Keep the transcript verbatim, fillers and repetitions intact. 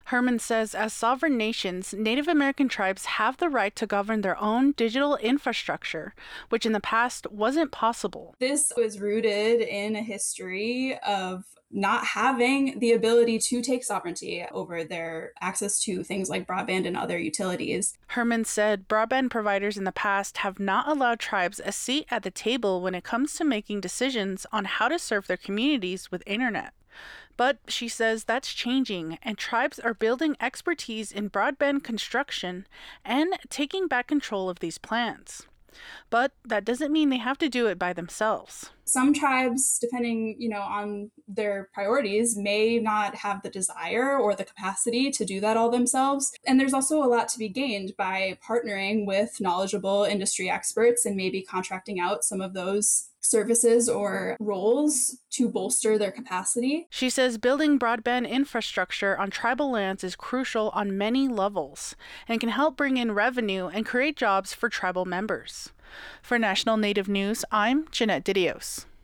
Herman says as sovereign nations, Native American tribes have the right to govern their own digital infrastructure, which in the past wasn't possible. This was rooted in a history of not having the ability to take sovereignty over their access to things like broadband and other utilities. Herman said broadband providers in the past have not allowed tribes a seat at the table when it comes to making decisions on how to serve their communities with internet. But she says that's changing, and tribes are building expertise in broadband construction and taking back control of these plans. But that doesn't mean they have to do it by themselves. Some tribes, depending, you know, on their priorities, may not have the desire or the capacity to do that all themselves. And there's also a lot to be gained by partnering with knowledgeable industry experts and maybe contracting out some of those services or roles to bolster their capacity. She says building broadband infrastructure on tribal lands is crucial on many levels and can help bring in revenue and create jobs for tribal members. For National Native News, I'm Jeanette Didios.